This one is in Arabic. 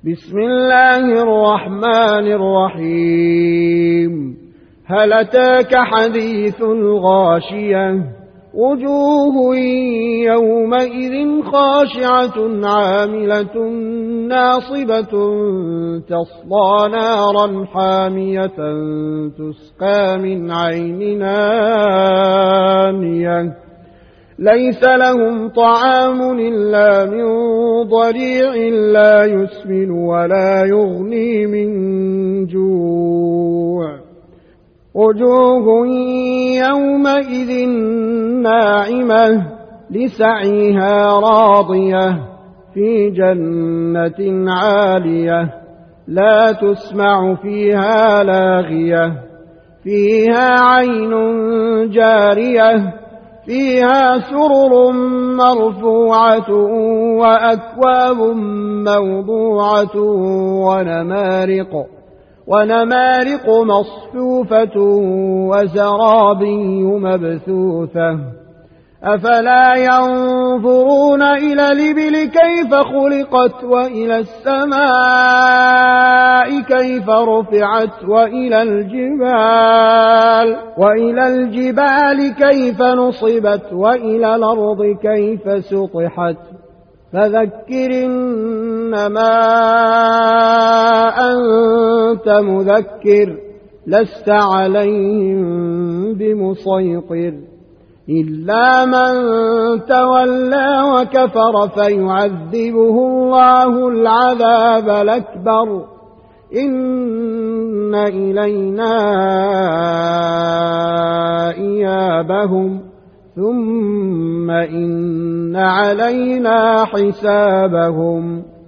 بسم الله الرحمن الرحيم. هل أتاك حديث الغاشية؟ وجوه يومئذ خاشعة عاملة ناصبة تصلى نارا حامية تسقى من عين آنية ليس لهم طعام إلا من ضريع لا يسمن ولا يغني من جوع. وجوه يومئذ ناعمة لسعيها راضية في جنة عالية لا تسمع فيها لاغية فيها عين جارية فيها سرر مرفوعة وأكواب موضوعة ونمارق مصفوفة وزرابي مبثوثة. أفلا ينظرون إلى الإبل كيف خلقت وإلى السماء كيف رفعت وإلى الجبال كيف نصبت وإلى الأرض كيف سطحت. فذكر إنما أنت مذكر لست عليهم بمسيطر إلا من تولى وكفر فيعذبه الله العذاب الأكبر. إن إلينا إيابهم ثم إن علينا حسابهم.